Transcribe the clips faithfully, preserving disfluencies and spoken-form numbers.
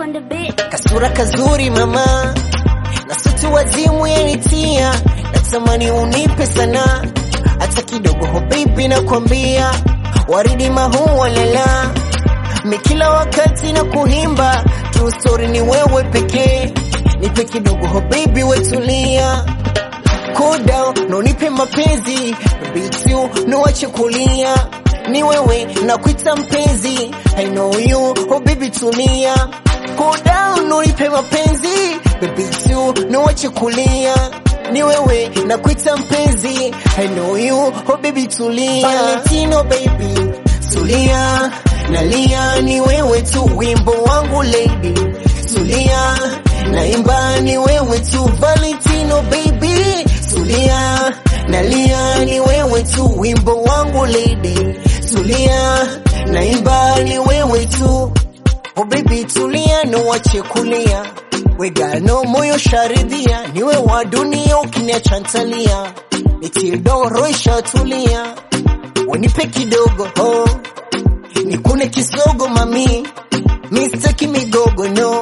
on the beat. Kasura kazuri mama, na suti wazimu yanitia, natamani unipe sana, hata kidogo ho baby nakwambia, waridi mahuwa lala, mikila wakati na kuhimba, true story ni wewe pekee, nipe kidogo ho baby wetulia, cool down, no nipe mapenzi, beat you, no wache kulia, ni wewe na kuita mpenzi, I know you, oh baby tulia, cool down, no nipe mapenzi, beat you, no wache kulia, ni wewe na kuita mpenzi, I know you, oh baby tulia, Valentino baby, tulia, nalia ni wewe tu, wimbo wangu lady, tulia, naimba ni wewe tu, Valentino baby, tulia, nalia ni wewe tu, wimbo wangu lady, tulia, naimba ni wewe tu, oh baby tulia, no wache kulia, wegano moyo sharidhia, niwe wa dunia ukiniacha ntalia, nitidoro ishatulia, wanipe kidogo oh, nikune kisogo mami, mistaki migogo no,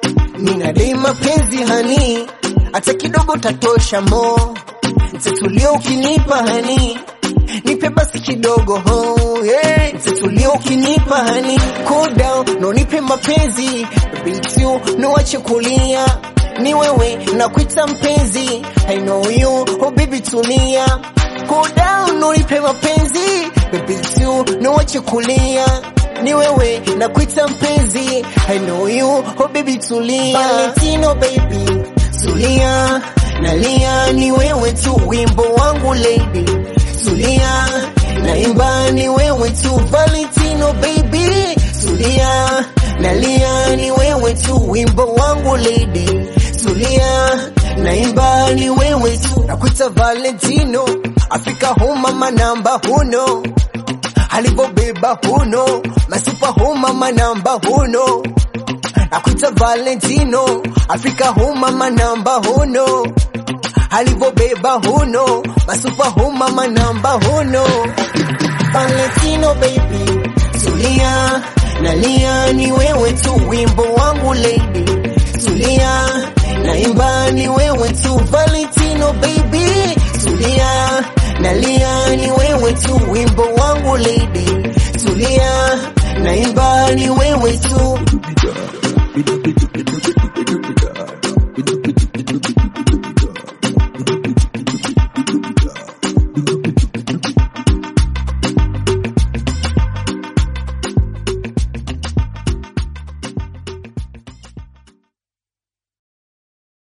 ninadai mapenzi hani, hata kidogo tatosha mo, nitatulia ukinipa hani, nipe basi kidogo ho, yeah, nitatulia ukinipa hani, cool down, no nipe mapenzi, beat you, no wache kulia, ni wewe na kuita mpenzi, I know you, oh baby tulia, cool down, no nipe mapenzi, beat you, no wache kulia, ni wewe na kuita mpenzi, I know you, oh baby tulia, Valentino baby, tulia, nalia ni wewe tu, wimbo wangu lady, tulia, naimba ni wewe tu, Valentino baby, tulia, nalia ni wewe tu, wimbo wangu lady, tulia, naimba ni wewe tu, nakuita Valentino, Afrika homa manamba huno, alivobeba huno, masupa homa manamba huno, nakuita Valentino, Afrika homa manamba huno, alivobeba huno, masupa homa manamba huno, Valentino baby, tulia, nalia ni wewe tu, wimbo wangu lady, tulia, naimba ni wewe tu, Valentino baby, tulia, nalia ni wewe tu, wimbo wangu lady, tulia, naimba ni wewe tu.